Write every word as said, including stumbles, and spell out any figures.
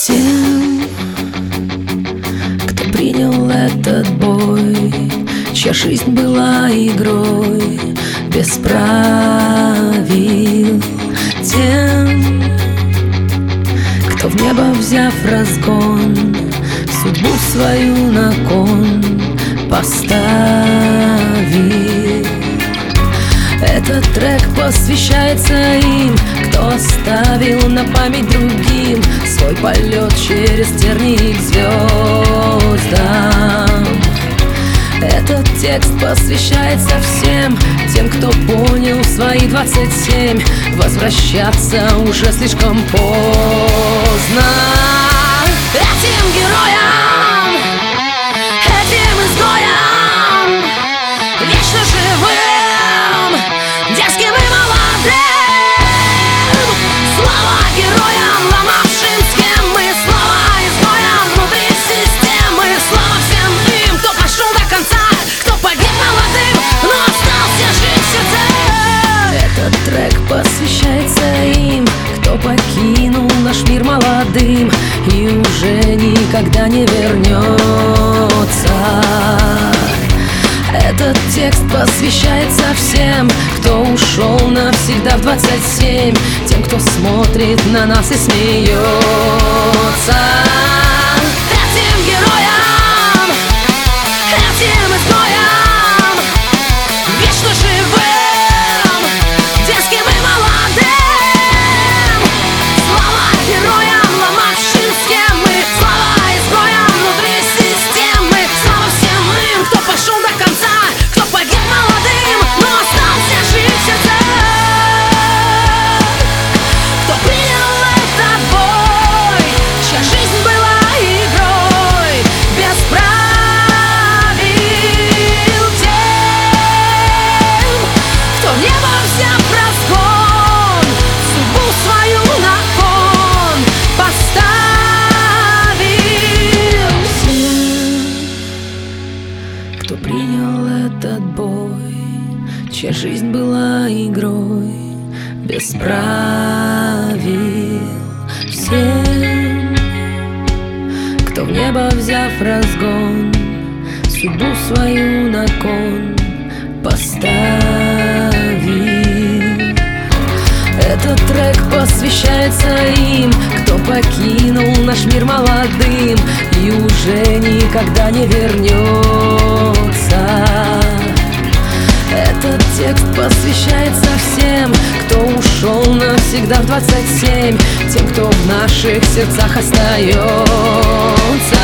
Тем, кто принял этот бой, чья жизнь была игрой без правил. Тем, кто в небо взяв разгон, судьбу свою на кон поставил. Этот трек посвящается им, кто оставил на память другим свой полет через тернии к звездам. Этот текст посвящается всем тем, кто понял в свои двадцать семь возвращаться уже слишком поздно. Этим героям, этим изгоям, вечно живым, дерзким и молодым, слава героям, ломавшим схемы, слава изгоям внутри системы, слава всем им, кто пошел до конца, кто погиб молодым, но остался жить в сердце. Этот трек посвящается им, кто покинул наш мир молодым и уже никогда не вернется. Этот текст посвящается всем, кто ушел навсегда в двадцать семь, тем, кто смотрит на нас и смеется. Этим героям, этим изгоям, вечно живым, дерзким и молодым, слава героям, ломавшим схемы, слава изгоям внутри системы, слава всем им, кто пошел до конца, кто погиб молодым, но остался жить в сердце. Кто принял этот бой, чья жизнь была игрой без правил. Тем, кто в небо взяв разгон, судьбу свою на кон поставил. Тем, кто принял этот бой, чья жизнь была игрой без правил. Всем, кто в небо взяв разгон, судьбу свою на кон поставил. Этот трек посвящается им, кто покинул наш мир молодым и уже никогда не вернется. Этот текст посвящается всем, кто ушел навсегда в двадцать семь, тем, кто в наших сердцах остается.